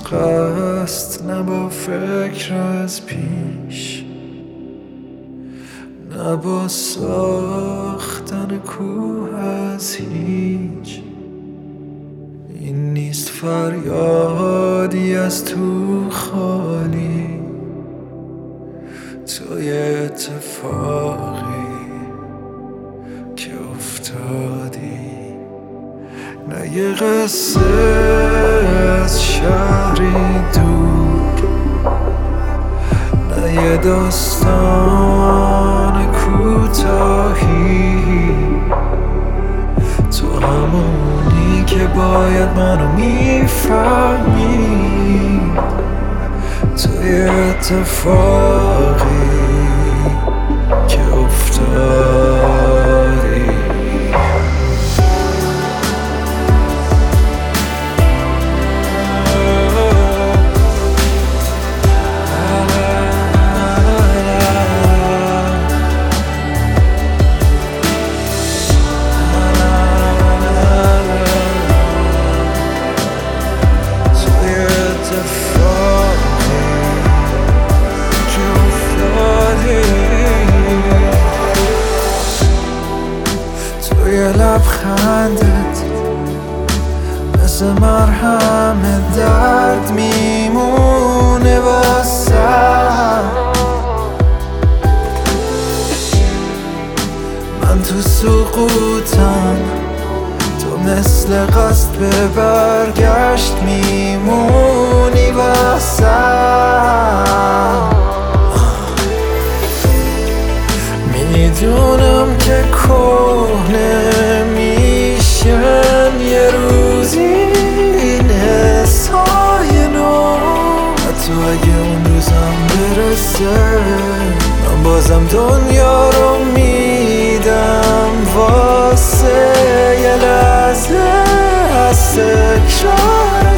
قصد نه با فکر از پیش، نه با ساختن کوه از هیچ. این نیست فریادی از تو خالی، تو یه اتفاقی که افتادی، نه یه قصه از شهری دور، نه یه داستان کوتاهی. تو همونی که باید منو میفهمی، تو یه اتفاقی که افتادی. لبخندت مثل مرهم درد میمونه واسم. من تو سقوطم، تو مثل قصد به برگشت میمونی واسم. میدونم که کهنه میشم یه روزی این حسای نو، حتی اگه اون روزم برسه من بازم دنیا رو میدم واسه یه لحظه از تکرار